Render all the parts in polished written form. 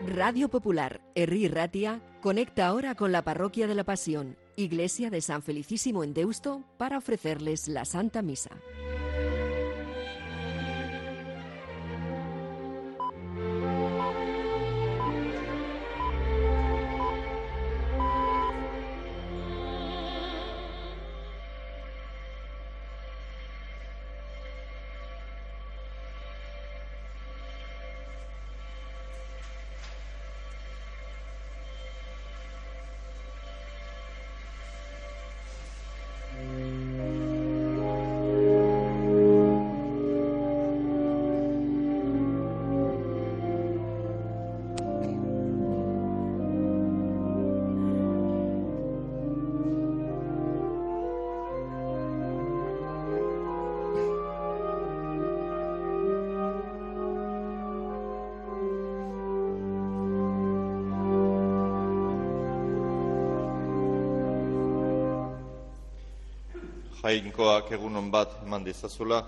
Radio Popular, Herri Ratia, conecta ahora con la Parroquia de la Pasión, Iglesia de San Felicísimo en Deusto, para ofrecerles la Santa Misa. Jainkoak egunon bat eman dizazula.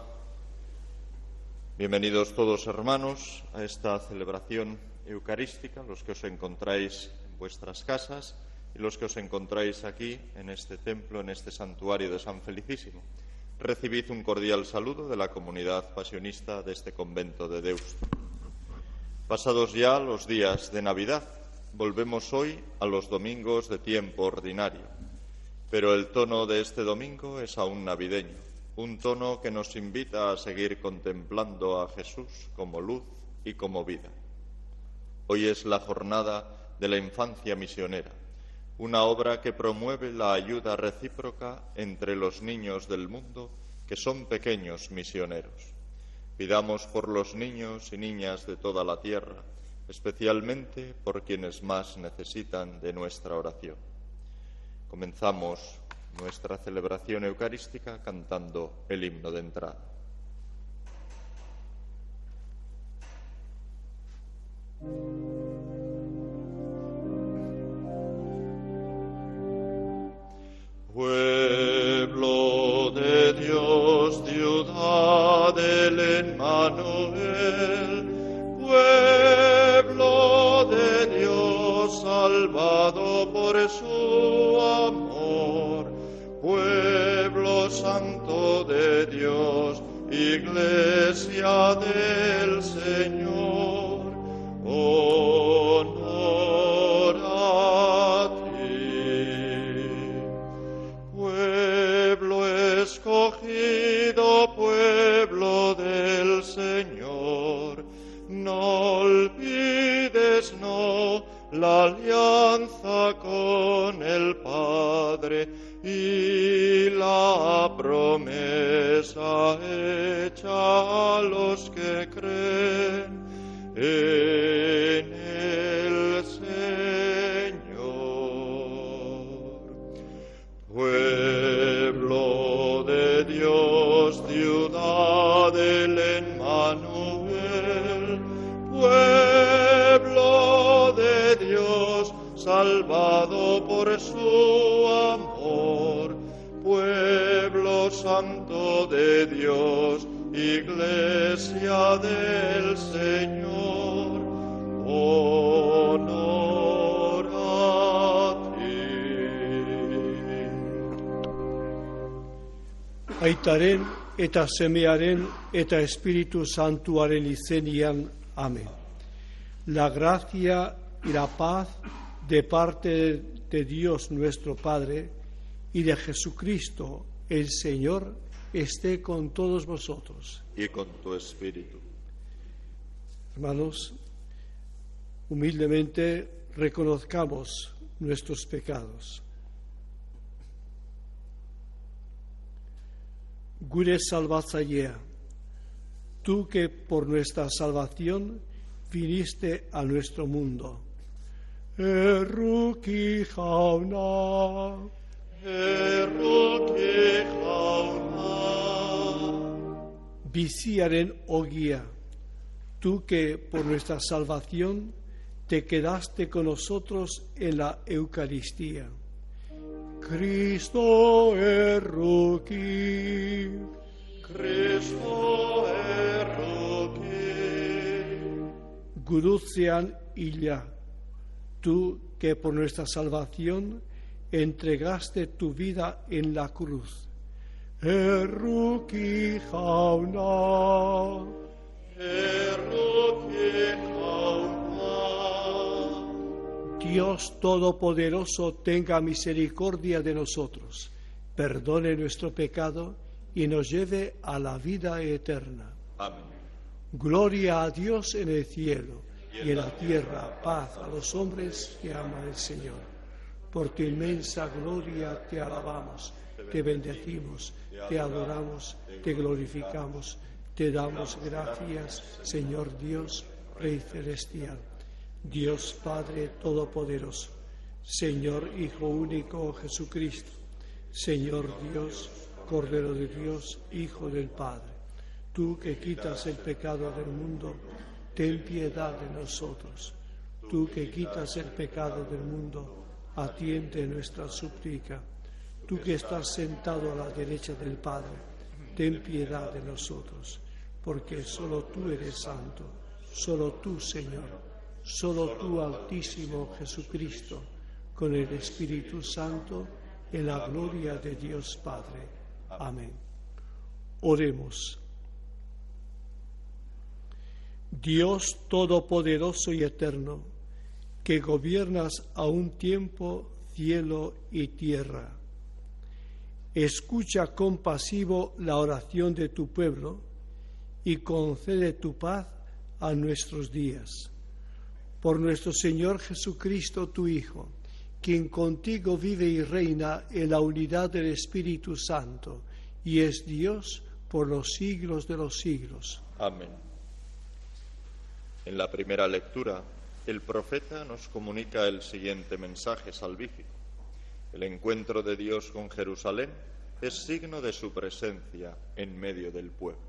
Bienvenidos todos, hermanos, a esta celebración eucarística, los que os encontráis en vuestras casas y los que os encontráis aquí, en este templo, en este santuario de San Felicísimo. Recibid un cordial saludo de la comunidad pasionista de este convento de Deusto. Pasados ya los días de Navidad, volvemos hoy a los domingos de tiempo ordinario. Pero el tono de este domingo es aún navideño, un tono que nos invita a seguir contemplando a Jesús como luz y como vida. Hoy es la jornada de la infancia misionera, una obra que promueve la ayuda recíproca entre los niños del mundo que son pequeños misioneros. Pidamos por los niños y niñas de toda la tierra, especialmente por quienes más necesitan de nuestra oración. Comenzamos nuestra celebración eucarística cantando el himno de entrada. Pueblo de Dios, ciudad del Emmanuel, pueblo de Dios, salvado por su amor, pueblo santo de Dios, iglesia del Señor, honor a ti. Pueblo escogido, pueblo del Señor, no olvides, no, la alianza con el Padre y la promesa hecha a los que creen en el Señor. Pueblo de Dios, ciudad del Emmanuel, pueblo de Dios, salvado por su amor, pueblo santo de Dios, iglesia del Señor, honor a ti. Aitaren eta semearen eta Espíritu Santuaren izenian. Amén. La gracia y la paz de parte de Dios nuestro Padre y de Jesucristo el Señor esté con todos vosotros. Y con tu espíritu. Hermanos, humildemente reconozcamos nuestros pecados. Gure salvatzailea, tú que por nuestra salvación viniste a nuestro mundo. Erruki jauna, erruki jauna. Biziaren ogia, tú que por nuestra salvación te quedaste con nosotros en la Eucaristía. Cristo erruki, Cristo erruki. Gurutzean y ya, tú que por nuestra salvación entregaste tu vida en la cruz. Eruki jauna, Dios Todopoderoso tenga misericordia de nosotros, perdone nuestro pecado y nos lleve a la vida eterna. Amén. Gloria a Dios en el cielo y en la tierra paz a los hombres que aman al Señor. Por tu inmensa gloria te alabamos, te bendecimos, te adoramos, te glorificamos, te damos gracias, Señor Dios, Rey celestial, Dios Padre Todopoderoso, Señor Hijo único Jesucristo, Señor Dios, Cordero de Dios, Hijo del Padre. Tú que quitas el pecado del mundo, ten piedad de nosotros. Tú que quitas el pecado del mundo, atiende nuestra súplica. Tú que estás sentado a la derecha del Padre, ten piedad de nosotros, porque solo tú eres santo, solo tú, Señor, solo tú, Altísimo Jesucristo, con el Espíritu Santo, en la gloria de Dios Padre. Amén. Oremos. Dios Todopoderoso y Eterno, que gobiernas a un tiempo cielo y tierra, escucha compasivo la oración de tu pueblo y concede tu paz a nuestros días. Por nuestro Señor Jesucristo, tu Hijo, quien contigo vive y reina en la unidad del Espíritu Santo, y es Dios por los siglos de los siglos. Amén. En la primera lectura, el profeta nos comunica el siguiente mensaje salvífico. El encuentro de Dios con Jerusalén es signo de su presencia en medio del pueblo.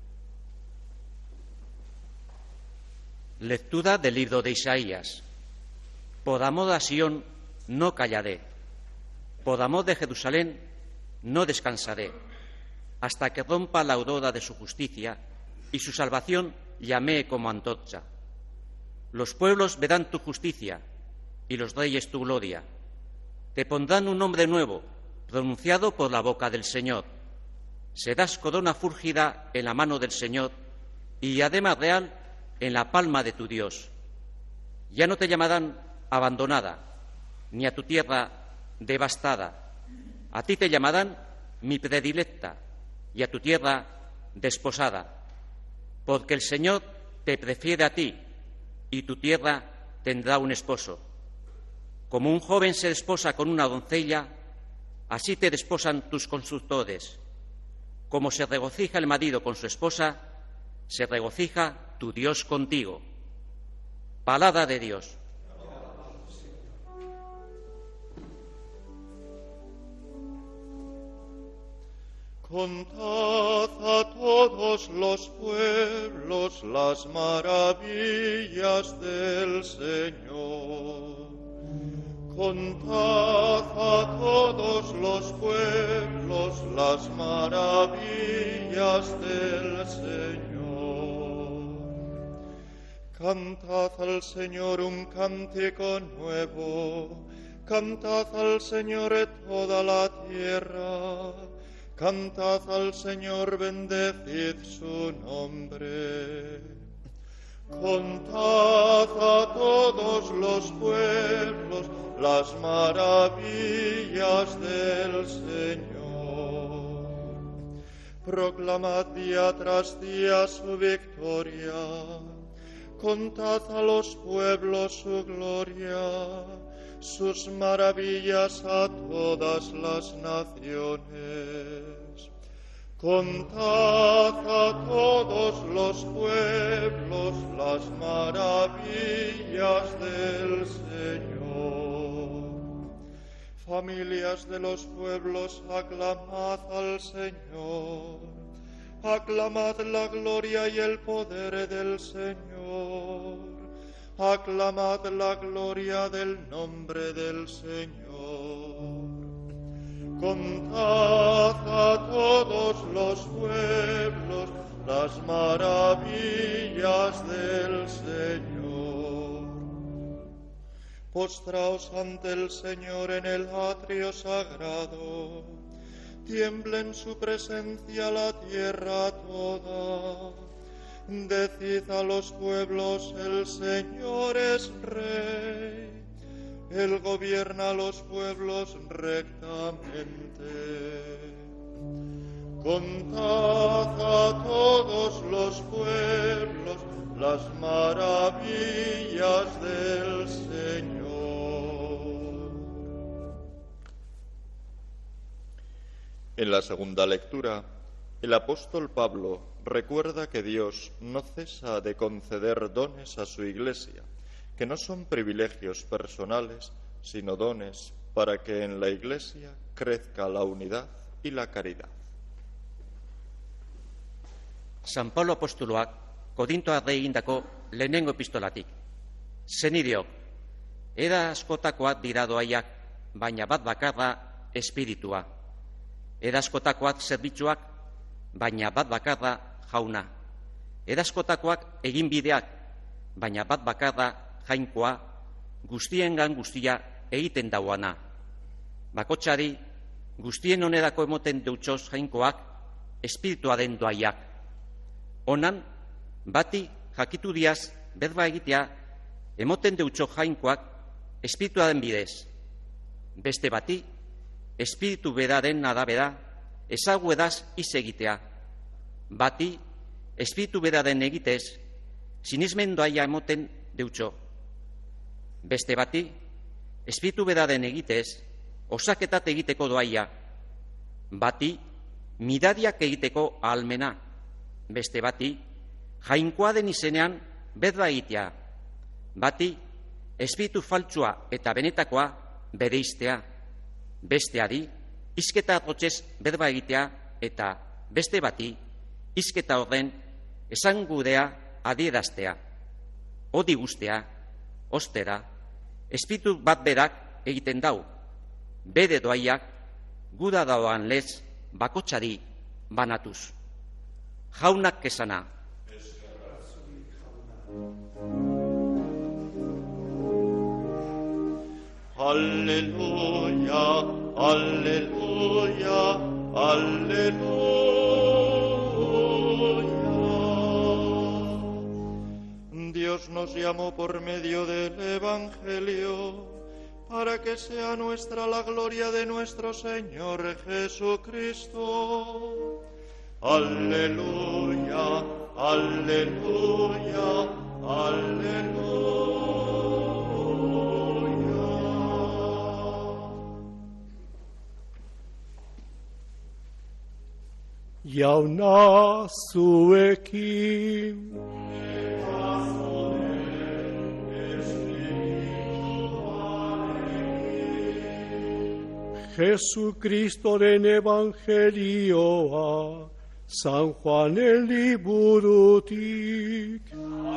Lectura del libro de Isaías. Por amor a Sión no callaré, por amor de Jerusalén no descansaré, hasta que rompa la aurora de su justicia y su salvación llamee como antorcha. Los pueblos verán tu justicia y los reyes tu gloria. Te pondrán un nombre nuevo, pronunciado por la boca del Señor. Serás corona fúlgida en la mano del Señor y diadema real en la palma de tu Dios. Ya no te llamarán abandonada, ni a tu tierra devastada. A ti te llamarán mi predilecta y a tu tierra desposada, porque el Señor te prefiere a ti y tu tierra tendrá un esposo. Como un joven se desposa con una doncella, así te desposan tus constructores. Como se regocija el marido con su esposa, se regocija tu Dios contigo. Palabra de Dios. Contad a todos los pueblos las maravillas del Señor. Contad a todos los pueblos las maravillas del Señor. Cantad al Señor un cántico nuevo. Cantad al Señor toda la tierra. Cantad al Señor, bendecid su nombre. Contad a todos los pueblos las maravillas del Señor. Proclamad día tras día su victoria. Contad a los pueblos su gloria, sus maravillas a todas las naciones. Contad a todos los pueblos las maravillas del Señor. Familias de los pueblos, aclamad al Señor. Aclamad la gloria y el poder del Señor. Aclamad la gloria del nombre del Señor. Contad a todos los pueblos las maravillas del Señor. Postraos ante el Señor en el atrio sagrado. Tiembla en su presencia la tierra toda. Decid a los pueblos, el Señor es Rey. Él gobierna a los pueblos rectamente. Contad a todos los pueblos las maravillas del Señor. En la segunda lectura, el apóstol Pablo recuerda que Dios no cesa de conceder dones a su Iglesia, que no son privilegios personales, sino dones para que en la Iglesia crezca la unidad y la caridad. San Pablo apostoloak Korintoarrei egindako lehenengo epistolatik. Zenideok, eda askotakoak dira doaiak, baina bat bakarra espiritua. Eda askotakoak zerbitzuak, baina bat bakarra jauna. Eda askotakoak eginbideak, baina bat bakarra jainkoa, guztiengan guztia egiten dauana. Bakotsari, guztien onerako emoten deutsoz jainkoak, espiritua den doaiak. Honan, bati jakitu diaz berba egitea emoten deutso jainkoak espiritua den bidez. Beste bati, espiritu beraren arabera ezagu edaz iz egitea. Bati, espiritu beraren egitez sinismen doaia emoten deutso. Beste bati, espiritu beraren egitez osaketat egiteko doaia. Bati, mirariak egiteko ahalmena. Beste bati, jainkoa den izenean bedra egitea. Bati, espiritu faltsua eta benetakoa bereiztea. Besteari, hizketa arrotzez bedra egitea eta beste bati, hizketa horren esangudea adieraztea. Odi guztea, ostera, espiritu bat berak egiten dau. Bere doaiak guda dauan lez bakotsari banatuz. Jaunak esana. Aleluya, aleluya, aleluya. Dios nos llamó por medio del Evangelio para que sea nuestra la gloria de nuestro Señor Jesucristo. Aleluya, aleluya, aleluya. Yauna suekim. Jesucristoren evangelioa San Juanen liburutik.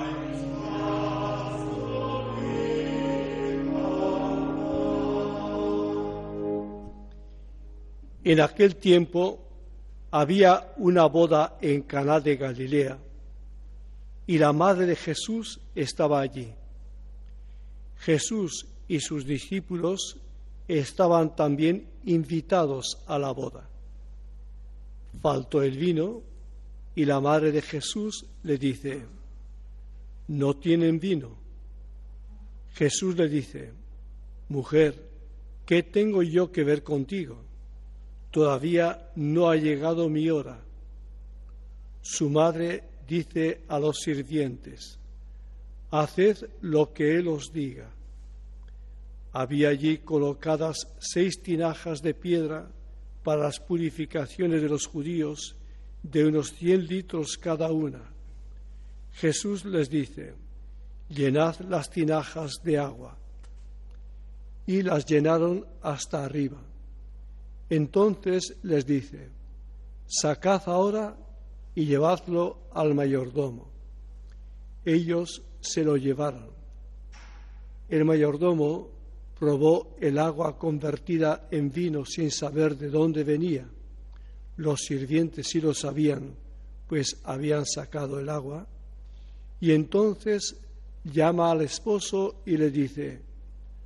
En aquel tiempo había una boda en Caná de Galilea y la madre de Jesús estaba allí. Jesús y sus discípulos estaban también invitados a la boda. Faltó el vino y la madre de Jesús le dice: no tienen vino. Jesús le dice: mujer, ¿qué tengo yo que ver contigo? Todavía no ha llegado mi hora. Su madre dice a los sirvientes: haced lo que él os diga. Había allí colocadas 6 tinajas de piedra para las purificaciones de los judíos, de unos 100 litros cada una. Jesús les dice: llenad las tinajas de agua. Y las llenaron hasta arriba. Entonces les dice: sacad ahora y llevadlo al mayordomo. Ellos se lo llevaron. El mayordomo probó el agua convertida en vino sin saber de dónde venía. Los sirvientes sí lo sabían, pues habían sacado el agua. Y entonces llama al esposo y le dice: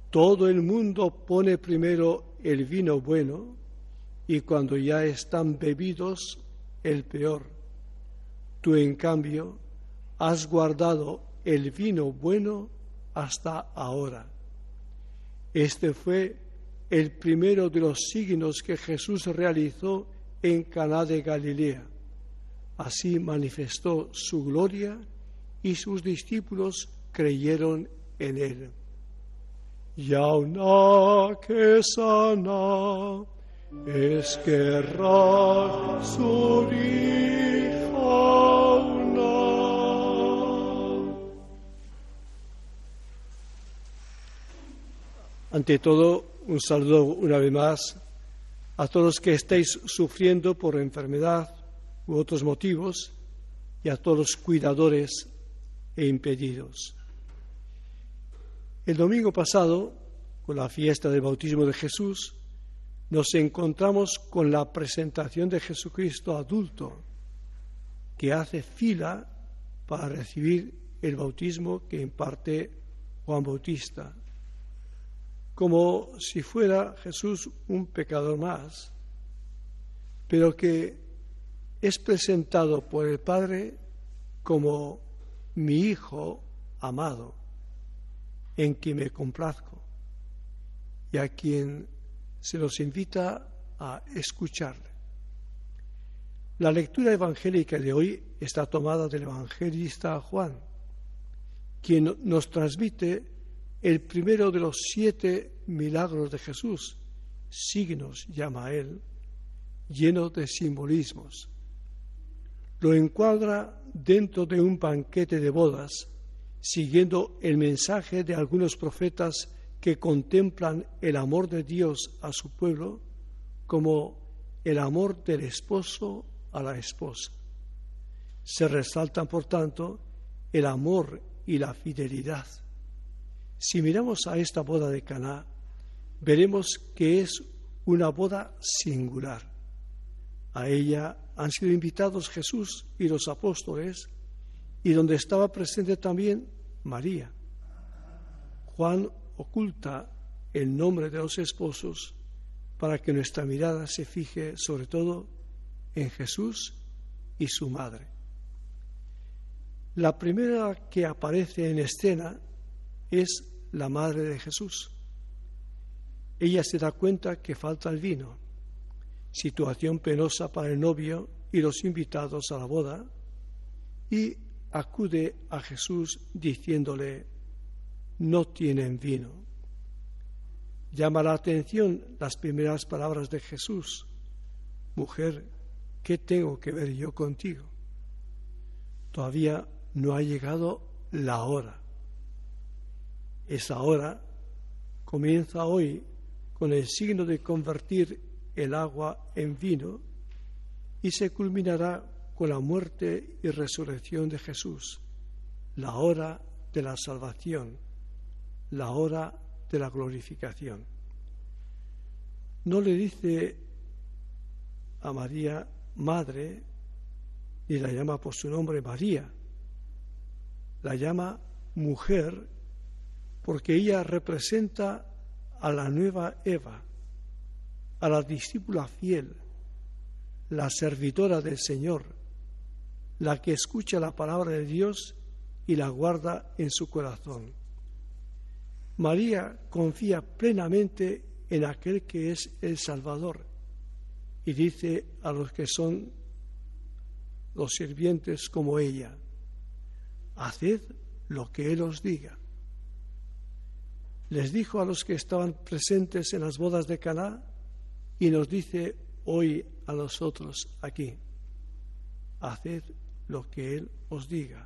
Todo el mundo pone primero el vino bueno y cuando ya están bebidos, el peor. Tú, en cambio, has guardado el vino bueno hasta ahora. Este fue el primero de los signos que Jesús realizó en Caná de Galilea. Así manifestó su gloria y sus discípulos creyeron en él. Yauna que sana es querrá su hija. Ante todo, un saludo una vez más a todos los que estáis sufriendo por enfermedad u otros motivos y a todos los cuidadores e impedidos. El domingo pasado, con la fiesta del bautismo de Jesús, nos encontramos con la presentación de Jesucristo adulto, que hace fila para recibir el bautismo que imparte Juan Bautista, como si fuera Jesús un pecador más, pero que es presentado por el Padre como mi Hijo amado, en quien me complazco, y a quien se nos invita a escucharle. La lectura evangélica de hoy está tomada del evangelista Juan, quien nos transmite el primero de los 7 milagros de Jesús, signos llama a él, lleno de simbolismos. Lo encuadra dentro de un banquete de bodas, siguiendo el mensaje de algunos profetas que contemplan el amor de Dios a su pueblo como el amor del esposo a la esposa. Se resaltan, por tanto, el amor y la fidelidad. Si miramos a esta boda de Caná, veremos que es una boda singular. A ella han sido invitados Jesús y los apóstoles, y donde estaba presente también María. Juan oculta el nombre de los esposos para que nuestra mirada se fije sobre todo en Jesús y su madre. La primera que aparece en escena es la madre de Jesús. Ella se da cuenta que falta el vino, situación penosa para el novio y los invitados a la boda, y acude a Jesús diciéndole: no tienen vino. Llama la atención las primeras palabras de Jesús: mujer, ¿qué tengo que ver yo contigo? Todavía no ha llegado la hora. Esa hora comienza hoy con el signo de convertir el agua en vino y se culminará con la muerte y resurrección de Jesús, la hora de la salvación, la hora de la glorificación. No le dice a María madre, ni la llama por su nombre María, la llama mujer, porque ella representa a la nueva Eva, a la discípula fiel, la servidora del Señor, la que escucha la palabra de Dios y la guarda en su corazón. María confía plenamente en aquel que es el Salvador y dice a los que son los sirvientes como ella: haced lo que Él os diga. Les dijo a los que estaban presentes en las bodas de Caná y nos dice hoy a nosotros aquí: haced lo que Él os diga.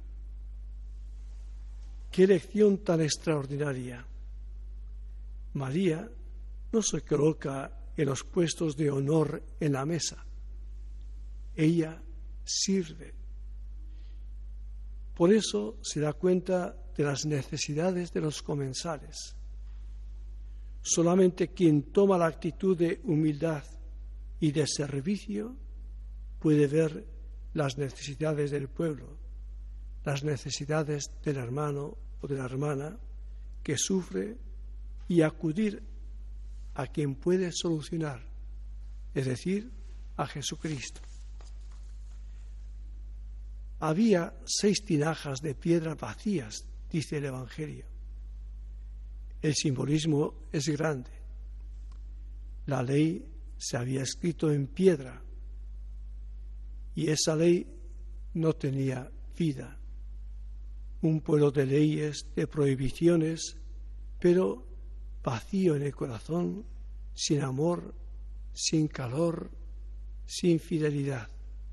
¡Qué lección tan extraordinaria! María no se coloca en los puestos de honor en la mesa. Ella sirve. Por eso se da cuenta de las necesidades de los comensales. Solamente quien toma la actitud de humildad y de servicio puede ver las necesidades del pueblo, las necesidades del hermano o de la hermana que sufre y acudir a quien puede solucionar, es decir, a Jesucristo. Había 6 tinajas de piedra vacías, dice el Evangelio. El simbolismo es grande. La ley se había escrito en piedra y esa ley no tenía vida. Un pueblo de leyes, de prohibiciones, pero vacío en el corazón, sin amor, sin calor, sin fidelidad.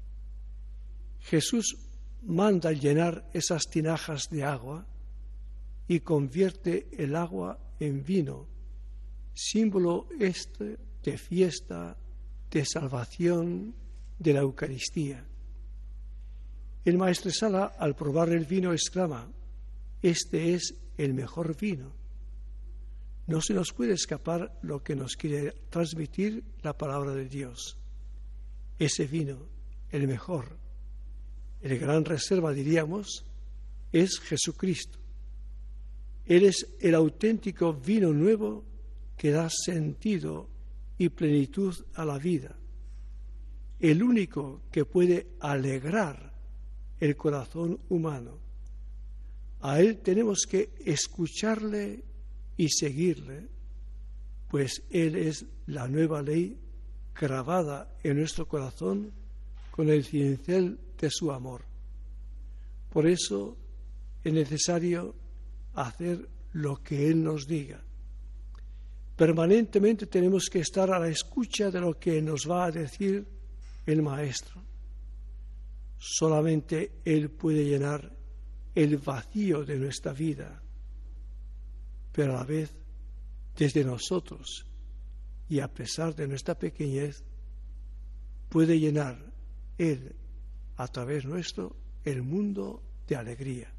Jesús manda llenar esas tinajas de agua y convierte el agua en vino, símbolo de fiesta, de salvación, de la Eucaristía. El maestresala, al probar el vino, exclama: «Este es el mejor vino». No se nos puede escapar lo que nos quiere transmitir la palabra de Dios. Ese vino, el mejor, el gran reserva, diríamos, es Jesucristo. Él es el auténtico vino nuevo que da sentido y plenitud a la vida, el único que puede alegrar el corazón humano. A Él tenemos que escucharle y seguirle, pues Él es la nueva ley grabada en nuestro corazón con el cincel de su amor. Por eso es necesario hacer lo que Él nos diga. Permanentemente tenemos que estar a la escucha de lo que nos va a decir el Maestro. Solamente Él puede llenar el vacío de nuestra vida, pero a la vez, desde nosotros y a pesar de nuestra pequeñez, puede llenar Él, a través nuestro, el mundo de alegría.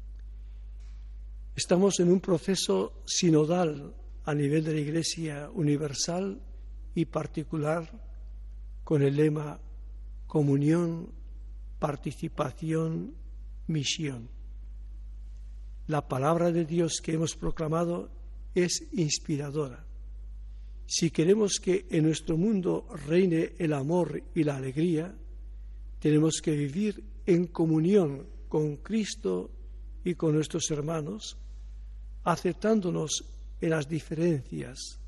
Estamos en un proceso sinodal a nivel de la Iglesia universal y particular con el lema comunión, participación, misión. La palabra de Dios que hemos proclamado es inspiradora. Si queremos que en nuestro mundo reine el amor y la alegría, tenemos que vivir en comunión con Cristo y con nuestros hermanos, aceptándonos en las diferencias.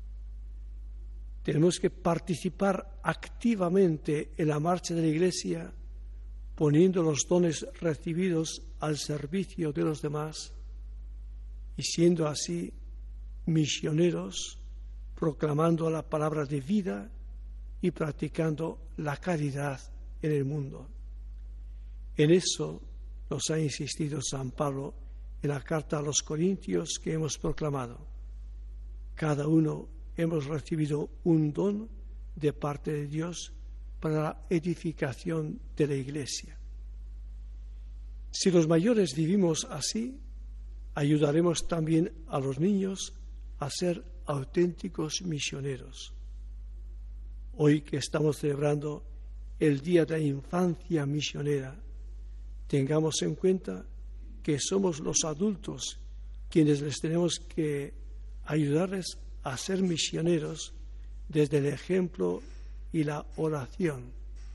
Tenemos que participar activamente en la marcha de la Iglesia, poniendo los dones recibidos al servicio de los demás y siendo así misioneros, proclamando la palabra de vida y practicando la caridad en el mundo. En eso nos ha insistido San Pablo en la carta a los Corintios que hemos proclamado. Cada uno hemos recibido un don de parte de Dios para la edificación de la Iglesia. Si los mayores vivimos así, ayudaremos también a los niños a ser auténticos misioneros. Hoy que estamos celebrando el Día de la Infancia Misionera, tengamos en cuenta que somos los adultos quienes les tenemos que ayudarles a ser misioneros desde el ejemplo y la oración.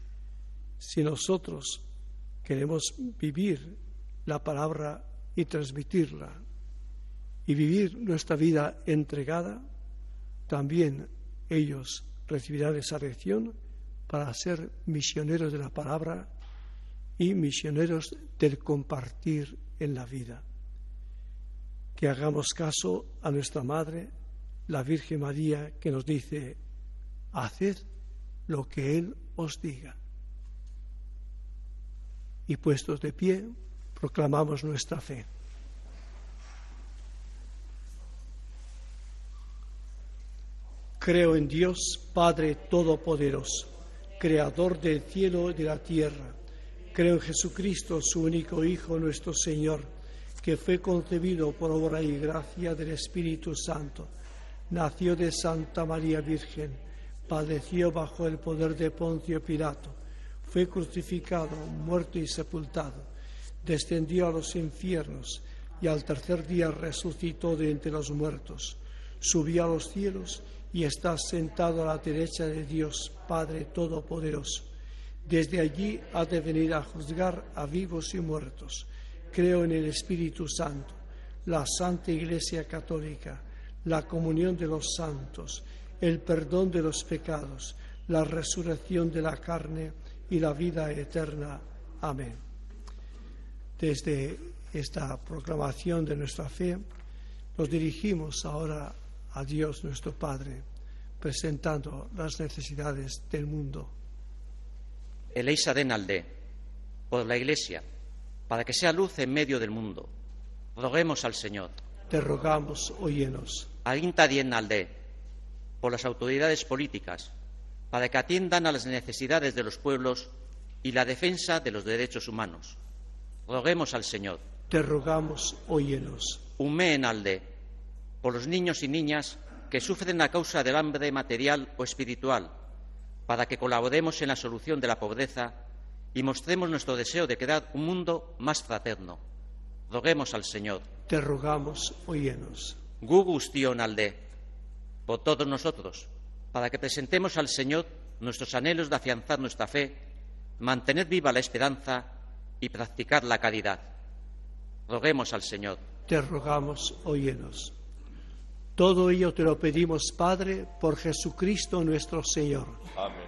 Si nosotros queremos vivir la palabra y transmitirla y vivir nuestra vida entregada, también ellos recibirán esa lección para ser misioneros de la palabra y misioneros del compartir en la vida. Que hagamos caso a nuestra Madre, la Virgen María, que nos dice: haced lo que Él os diga. Y puestos de pie, proclamamos nuestra fe. Creo en Dios, Padre Todopoderoso, Creador del cielo y de la tierra. Creo en Jesucristo, su único Hijo, nuestro Señor, que fue concebido por obra y gracia del Espíritu Santo. Nació de Santa María Virgen, padeció bajo el poder de Poncio Pilato, fue crucificado, muerto y sepultado, descendió a los infiernos y al tercer día resucitó de entre los muertos, subió a los cielos y está sentado a la derecha de Dios, Padre Todopoderoso. Desde allí ha de venir a juzgar a vivos y muertos. Creo en el Espíritu Santo, la Santa Iglesia Católica, la comunión de los santos, el perdón de los pecados, la resurrección de la carne y la vida eterna. Amén. Desde esta proclamación de nuestra fe, nos dirigimos ahora a Dios nuestro Padre, presentando las necesidades del mundo. Eleisa den alde, por la Iglesia, para que sea luz en medio del mundo. Roguemos al Señor. Te rogamos, óyenos. Aginta dien alde, por las autoridades políticas, para que atiendan a las necesidades de los pueblos y la defensa de los derechos humanos. Roguemos al Señor. Te rogamos, óyenos. Umeen alde, por los niños y niñas que sufren a causa del hambre material o espiritual, para que colaboremos en la solución de la pobreza y mostremos nuestro deseo de crear un mundo más fraterno. Roguemos al Señor. Te rogamos, óyenos. Gu guztion alde, por todos nosotros, para que presentemos al Señor nuestros anhelos de afianzar nuestra fe, mantener viva la esperanza y practicar la caridad. Roguemos al Señor. Te rogamos, óyenos. Todo ello te lo pedimos, Padre, por Jesucristo nuestro Señor. Amén.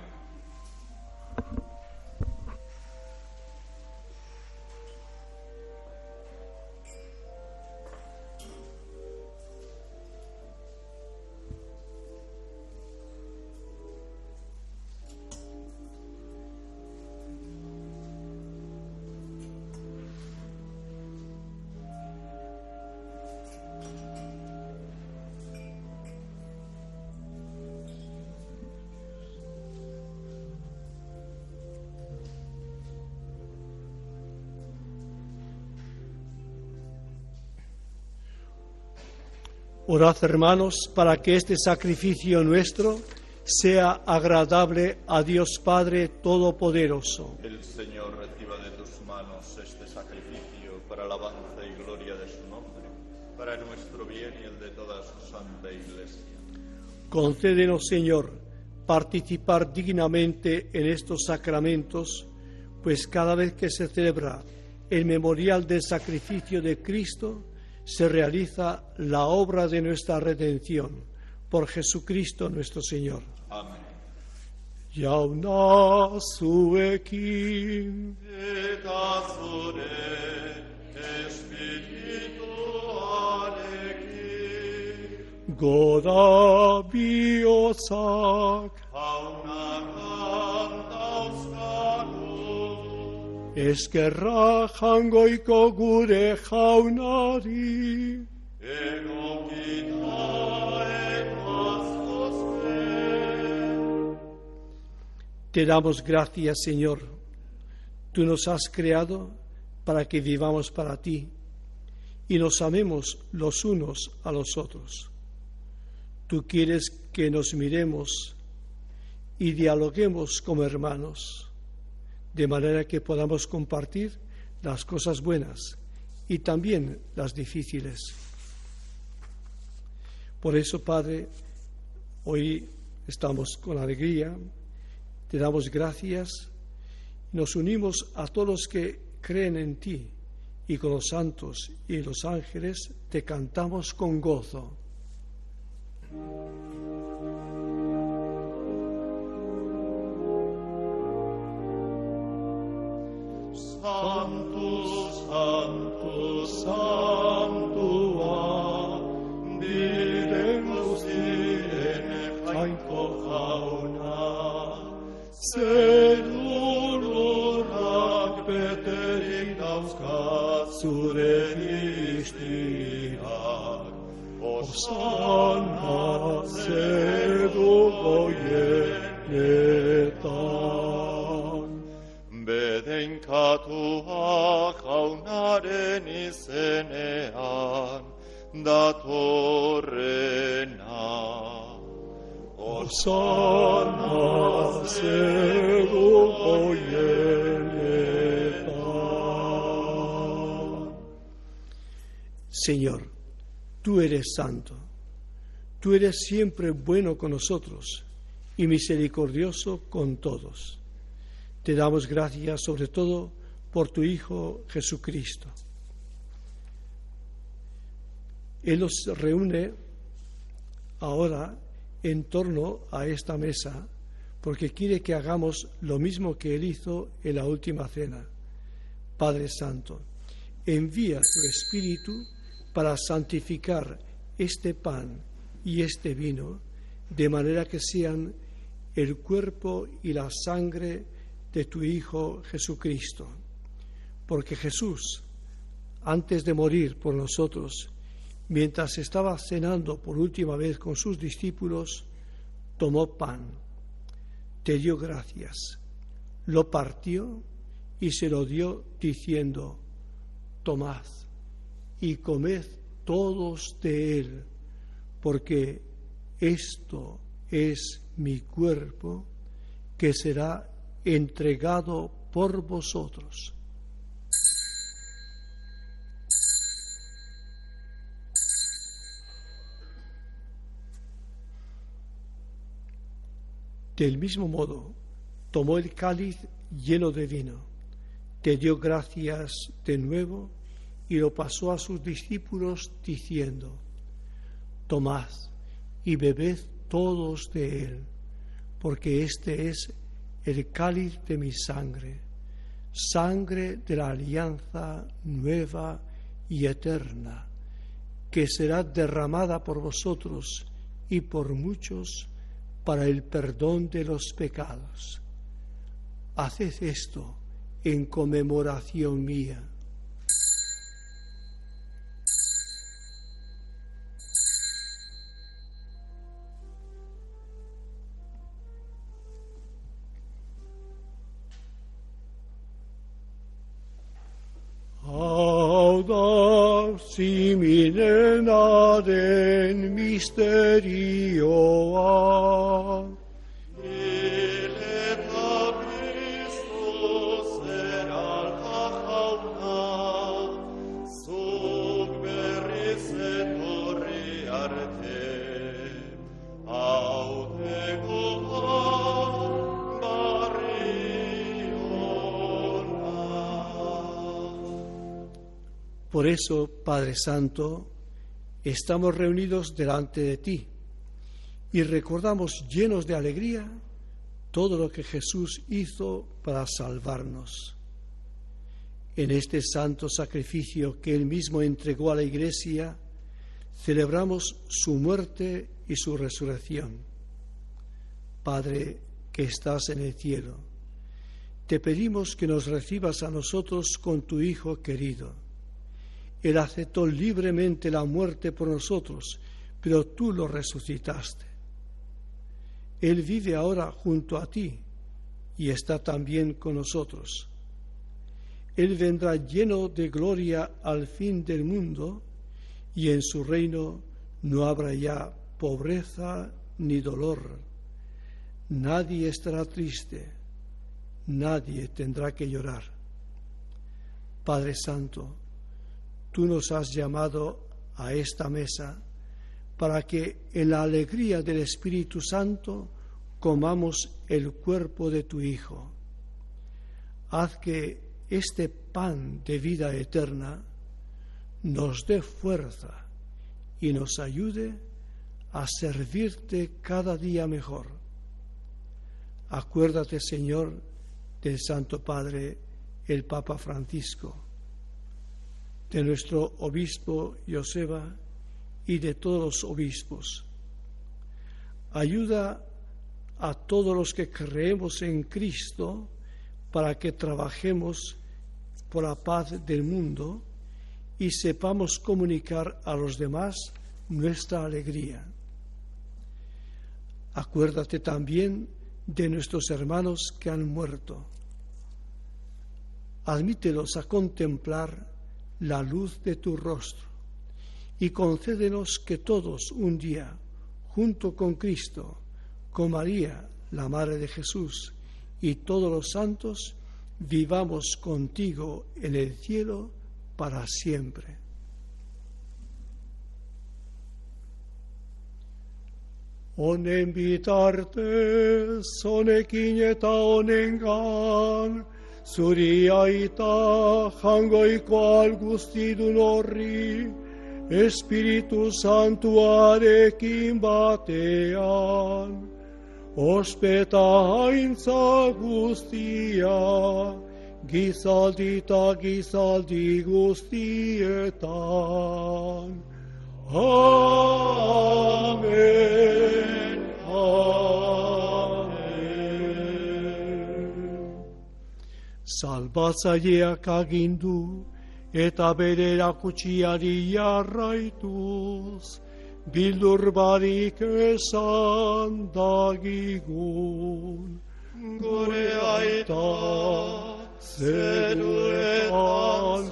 Orad, hermanos, para que este sacrificio nuestro sea agradable a Dios Padre Todopoderoso. El Señor reciba de tus manos este sacrificio para alabanza y gloria de su nombre, para nuestro bien y el de toda su santa Iglesia. Concédenos, Señor, participar dignamente en estos sacramentos, pues cada vez que se celebra el memorial del sacrificio de Cristo, se realiza la obra de nuestra redención por Jesucristo nuestro Señor. Amén. Yauna suekin Et azure espiritualeki goda biosak haunakan dauzkagu eskerra jangoiko gure jaunari. egokita emazkozke. Te damos gracias, Señor. Tú nos has creado para que vivamos para ti y nos amemos los unos a los otros. Tú quieres que nos miremos y dialoguemos como hermanos, de manera que podamos compartir las cosas buenas y también las difíciles. Por eso, Padre, hoy estamos con alegría, te damos gracias, nos unimos a todos los que creen en ti y con los santos y los ángeles te cantamos con gozo. Sanctus, Sanctus, Sanctua, Didemus Diene Jainko Jauna, Zedururak beterik dauzkat zure istiak, Osana zedu goienetan. Bedenkatua jaunaren izenean datorrena. Osana zedu goienetan. Señor, tú eres santo, Tú eres siempre bueno con nosotros y misericordioso con todos. Te damos gracias sobre todo por tu Hijo Jesucristo. Él nos reúne ahora en torno a esta mesa porque quiere que hagamos lo mismo que Él hizo en la última cena. Padre Santo, envía tu Espíritu para santificar este pan y este vino, de manera que sean el cuerpo y la sangre de tu Hijo Jesucristo. Porque Jesús, antes de morir por nosotros, mientras estaba cenando por última vez con sus discípulos, tomó pan, te dio gracias, lo partió y se lo dio diciendo: tomad y comed todos de él, porque esto es mi cuerpo que será entregado por vosotros. Del mismo modo, tomó el cáliz lleno de vino, te dio gracias de nuevo y lo pasó a sus discípulos diciendo: tomad y bebed todos de él, porque este es el cáliz de mi sangre, sangre de la alianza nueva y eterna, que será derramada por vosotros y por muchos para el perdón de los pecados. Haced esto en conmemoración mía. Auda simile naden mysterioa. Ileta Christus erat hachauna, sub verisetori arte, aude Por eso, Padre Santo, estamos reunidos delante de ti y recordamos llenos de alegría todo lo que Jesús hizo para salvarnos. En este santo sacrificio que Él mismo entregó a la Iglesia, celebramos su muerte y su resurrección. Padre que estás en el cielo, te pedimos que nos recibas a nosotros con tu Hijo querido. Él aceptó libremente la muerte por nosotros, pero tú lo resucitaste. Él vive ahora junto a ti y está también con nosotros. Él vendrá lleno de gloria al fin del mundo y en su reino no habrá ya pobreza ni dolor. Nadie estará triste, nadie tendrá que llorar. Padre Santo, tú nos has llamado a esta mesa para que en la alegría del Espíritu Santo comamos el cuerpo de tu Hijo. Haz que este pan de vida eterna nos dé fuerza y nos ayude a servirte cada día mejor. Acuérdate, Señor, del Santo Padre, el Papa Francisco, de nuestro obispo Joseba y de todos los obispos. Ayuda a todos los que creemos en Cristo para que trabajemos por la paz del mundo y sepamos comunicar a los demás nuestra alegría. Acuérdate también de nuestros hermanos que han muerto. Admítelos a contemplar la luz de tu rostro y concédenos que todos un día, junto con Cristo, con María, la Madre de Jesús, y todos los santos, vivamos contigo en el cielo para siempre. Honen bitartez, honekin eta honengan, zuri aita jangoiko alguztidun horri, Espiritu Santuarekin batean, ospeta haintza guztia, gizaldi eta gizaldi guztietan. Amen, amen. Salbatzaileak agindu eta bere erakutsiari jarraituz, bildur barik esan dagigun. Gure aita zeruetan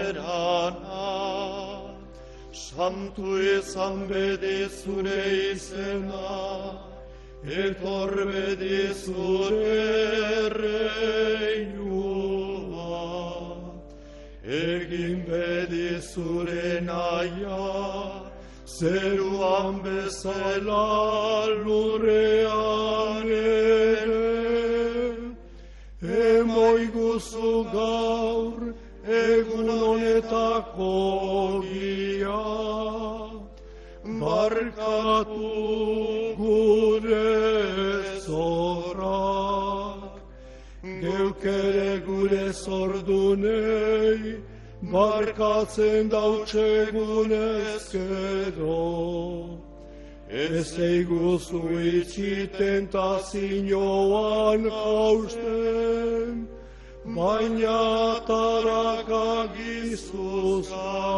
zerana, santu izan bedi zure izena, etor bedi zure reinua, egin bedi zure naia, zeruan bezala lurrean ere, emoiguzu gaur egun honetako gia, barkatu gure zorrak, geuk ere gure zordunei, barkatzen dautsegun ezkero. Ez eiguzu itxiten tazinoan jausten, baina tarakagizuz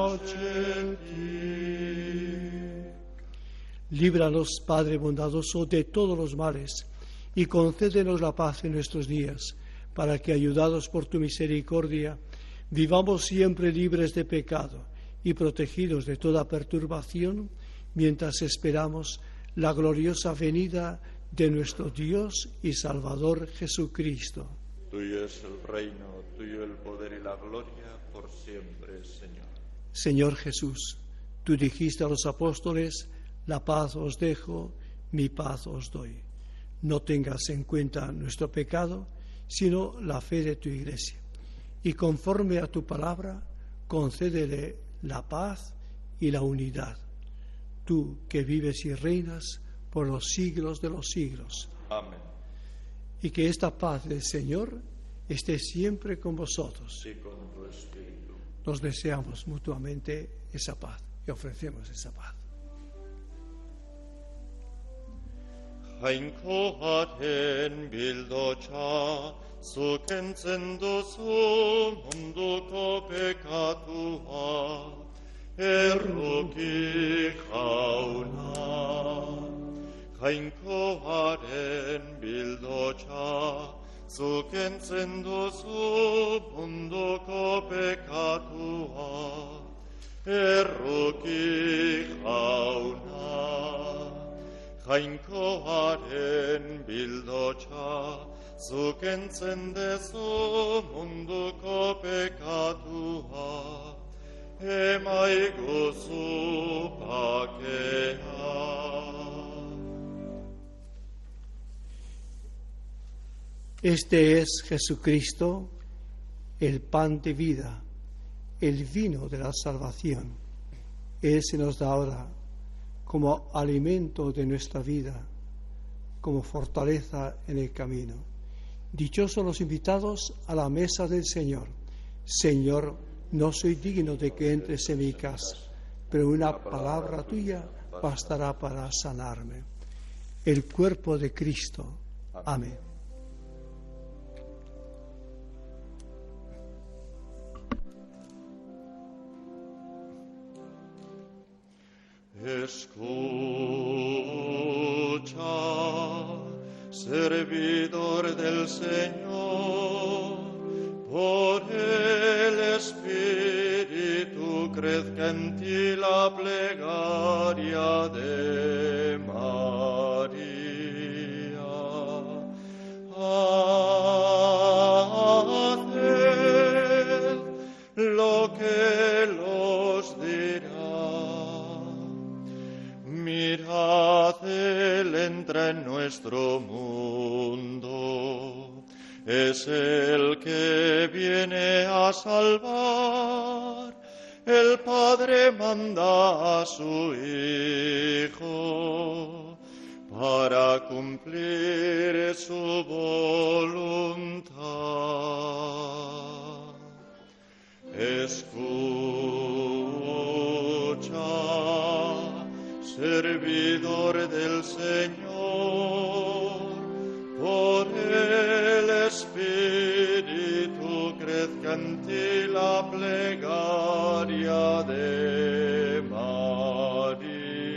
atxetik. Líbranos, Padre bondadoso, de todos los males, y concédenos la paz en nuestros días, para que, ayudados por tu misericordia, vivamos siempre libres de pecado y protegidos de toda perturbación, mientras esperamos la gloriosa venida de nuestro Dios y Salvador Jesucristo. Tuyo es el reino, tuyo el poder y la gloria por siempre, Señor. Señor Jesús, tú dijiste a los apóstoles: la paz os dejo, mi paz os doy. No tengas en cuenta nuestro pecado, sino la fe de tu Iglesia. Y conforme a tu palabra, concédele la paz y la unidad. Tú que vives y reinas por los siglos de los siglos. Amén. Y que esta paz del Señor esté siempre con vosotros. Y con tu espíritu. Nos deseamos mutuamente esa paz y ofrecemos esa paz. Jainkoaren bildotxa, zukentzen duzu munduko pekatua, erruki jauna. Jainkoaren bildotxa, zukentzen duzu munduko pekatua, erruki jauna. Jainkoaren bildotxa, zukentzen dezu munduko pekatua, emaiguzu bakea. Este es Jesucristo, el pan de vida, el vino de la salvación. Él se nos da ahora como alimento de nuestra vida, como fortaleza en el camino. Dichosos los invitados a la mesa del Señor. Señor, no soy digno de que entres en mi casa, pero una palabra tuya bastará para sanarme. El cuerpo de Cristo. Amén. Escucha, servidor del Señor, por el Espíritu crezca en ti la plegaria de María. Haced lo que los dirá. Mirad Él entra en nuestro mundo. Es el que viene a salvar. El Padre manda a su Hijo para cumplir su voluntad. Escucha, servidor del Señor, por el Espíritu crezca en ti la plegaria de María.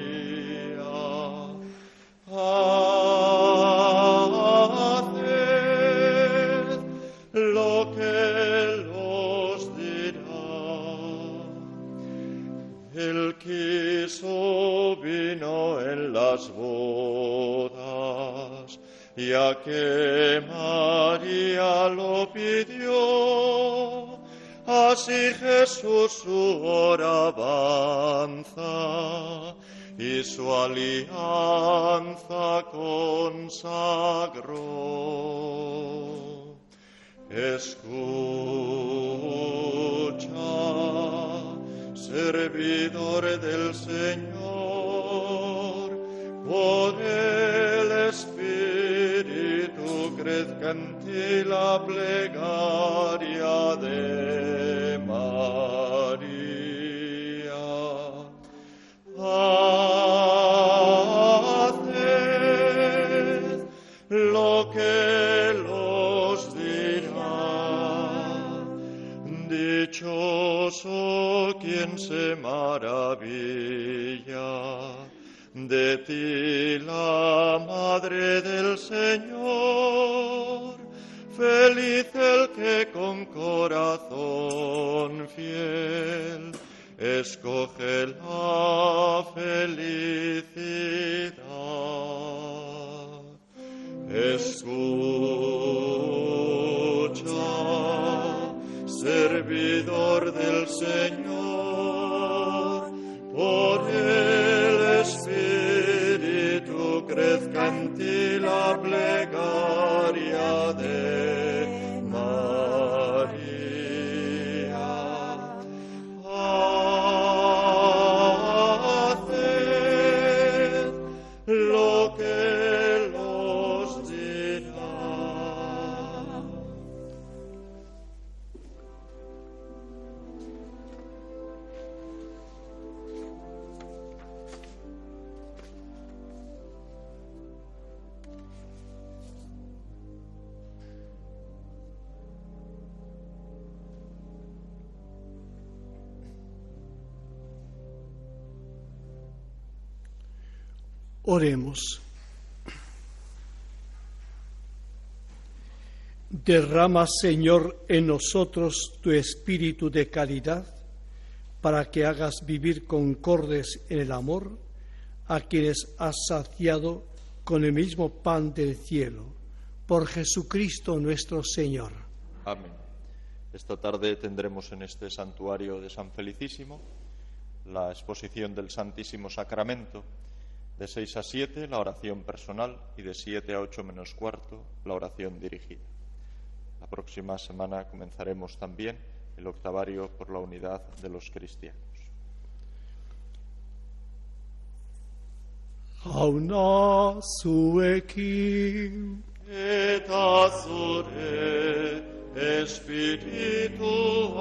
Haced lo que los dirá. El quiso vino en las bodas, ya que María lo pidió. Así Jesús su hora avanza y su alianza consagró. Escucha, servidor del Señor, por el Espíritu crezca en ti la plegaria de María. Haced lo que los dirá. Dichoso quien se maravilla de ti, la Madre del Señor. Feliz el que con corazón fiel escoge la felicidad. Escucha, servidor del Señor, por el Espíritu crezca en ti la plegaria de María. Haced lo que los dirá. Oremos. Derrama, Señor, en nosotros tu espíritu de caridad, para que hagas vivir concordes en el amor a quienes has saciado con el mismo pan del cielo. Por Jesucristo nuestro Señor. Amén. Esta tarde tendremos en este santuario de San Felicísimo la exposición del Santísimo Sacramento. De 6 a 7 la oración personal y de 7 a 8 menos cuarto la oración dirigida. La próxima semana comenzaremos también el octavario por la unidad de los cristianos. Auna suekim Et azure espiritu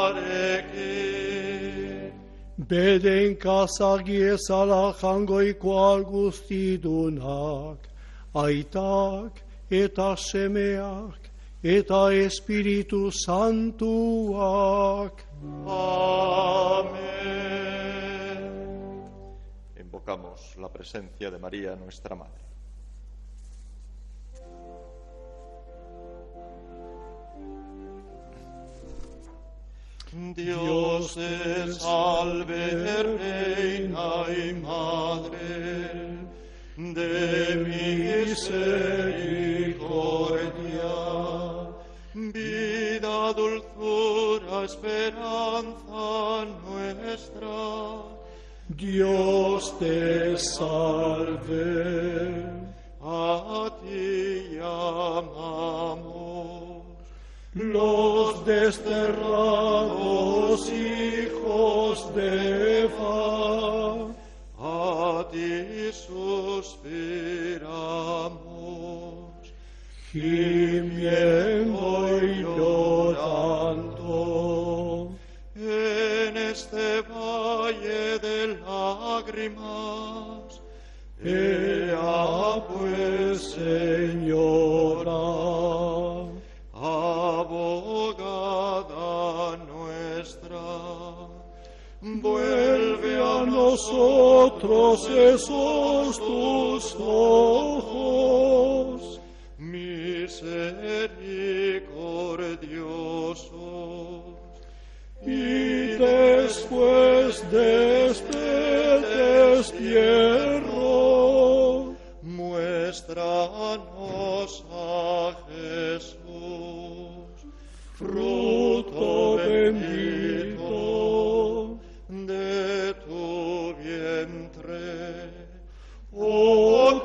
areki beden kasagies ala jangoiko guztidunak, aitak eta semeak eta Espiritu Santuak. Amén. Invocamos la presencia de María, nuestra Madre. Dios te salve, Reina y Madre de misericordia, vida, dulzura, esperanza nuestra. Dios te salve. A ti llamamos, Los desterrados hijos de Eva, a ti suspiramos, gimiendo y llorando. en este valle de lágrimas. Ea pues, Señora, abogada nuestra, vuelve a nosotros esos tus ojos, misericordiosos, y después de este destierro, muéstranos a Jesús, fruto bendito de tu vientre. oh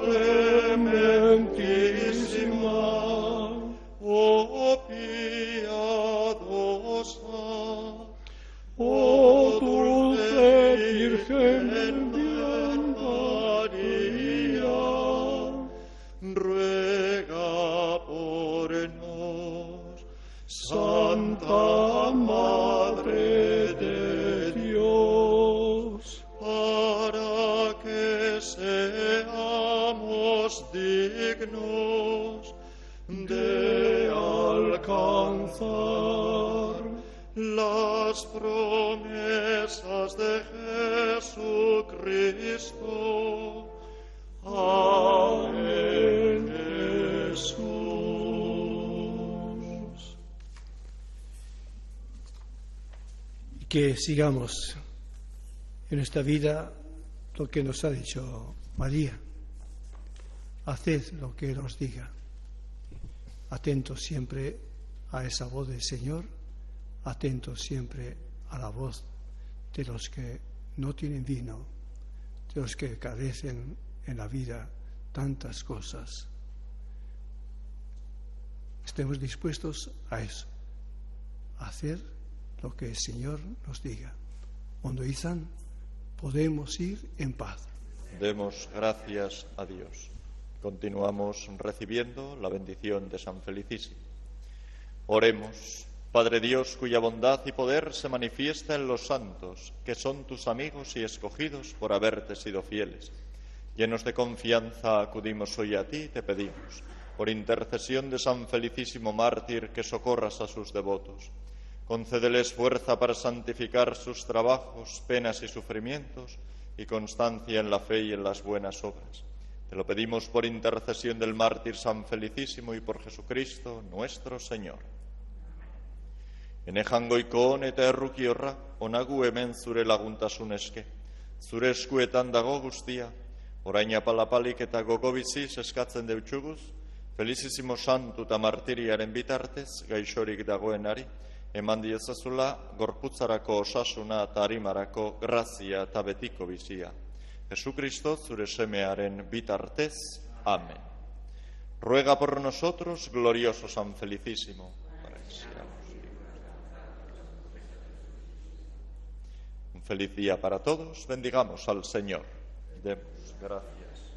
clementísima, Oh piadosa, oh dulce Virgen María, ruega por nos. Santa Madre de Dios, Para que seamos dignos de alcanzar las promesas de Jesucristo. Amén, Jesús. Y que sigamos en esta vida lo que nos ha dicho María. Haced lo que nos diga. Atentos siempre a esa voz del Señor, atentos siempre a la voz de los que no tienen vino, de los que carecen en la vida tantas cosas. Estemos dispuestos a eso, a hacer lo que el Señor nos diga. Cuando dicen, podemos ir en paz. Demos gracias a Dios. Continuamos recibiendo la bendición de San Felicísimo. Oremos. Padre Dios, cuya bondad y poder se manifiesta en los santos, que son tus amigos y escogidos por haberte sido fieles. Llenos de confianza acudimos hoy a ti y te pedimos, por intercesión de San Felicísimo mártir, que socorras a sus devotos. Concédeles fuerza para santificar sus trabajos, penas y sufrimientos, y constancia en la fe y en las buenas obras. Te lo pedimos por intercesión del mártir San Felicísimo y por Jesucristo nuestro Señor. Enejangoiko eta errukiorra, onagu hemen zure laguntasuneske. Zure eskuetan dago guztia, orain apalapalik eta gogobiziz eskatzen deutxuguz, Felicísimo santu eta martiriaren bitartez, gaixorik dagoenari, eman diezazula gorputzarako osasuna eta harimarako grazia eta betiko bizia. Jesucristo, zure semearen bitartez. Amén. Ruega por nosotros, glorioso San Felicísimo, para que seamos libres. Un feliz día para todos. Bendigamos al Señor. Demos gracias.